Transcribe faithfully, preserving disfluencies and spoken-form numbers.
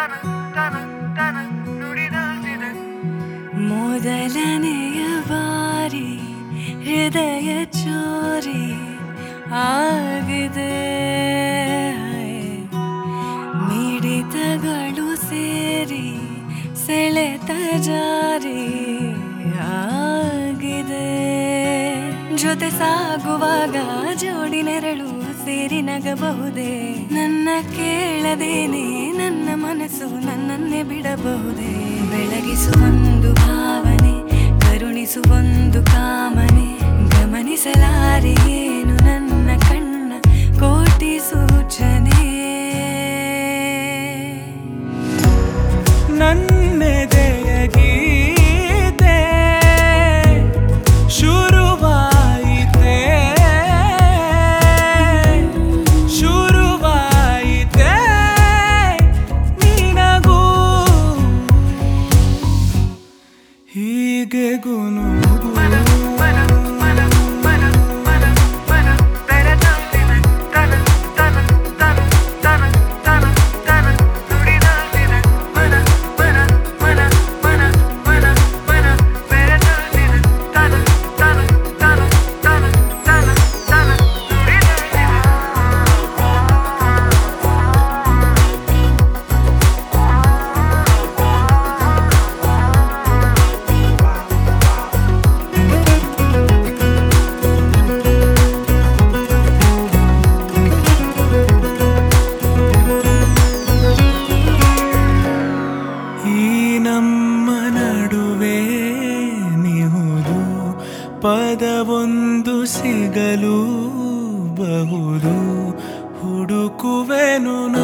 ಮೊದಲನೆಯ ಬಾರಿ ಹೃದಯ ಚೋರಿ ಆಗಿದೆ, ಮಿಡಿತಗಳು ಸೇರಿ ಸೆಳೆತ ಜಾರಿ ಆಗಿದೆ. ಜೊತೆ ಸಾಗುವಾಗ ಜೋಡಿ ನೆರಳು ಸೇರಿ ನಗಬಹುದೇ, ನನ್ನ ಕೇಳದೇನೆ ನನ್ನ ಮನಸ್ಸು ನನ್ನನ್ನೇ ಬಿಡಬಹುದೇ. ಬೆಳಗಿಸುವೊಂದು ಭಾವನೆ, ಕರುಣಿಸುವೊಂದು ಕಾಮನೆ, ಗಮನಿಸಲಾರೆ ಏನು ನನ್ನ ಕಣ್ಣ ಕೋಟಿ ಸೂಚನೆ. ನನ್ನೆದೆಯ ಗೀತೆ ಶುರುವಾಯಿತೆ, ಶುರುವಾಯಿತೆ ನಿನಗೂ ಹೀಗೆ ಗುನುಗು. ಪದವೊಂದು ಸಿಗಲು ಬಹುದು ಹುಡುಕುವೆನು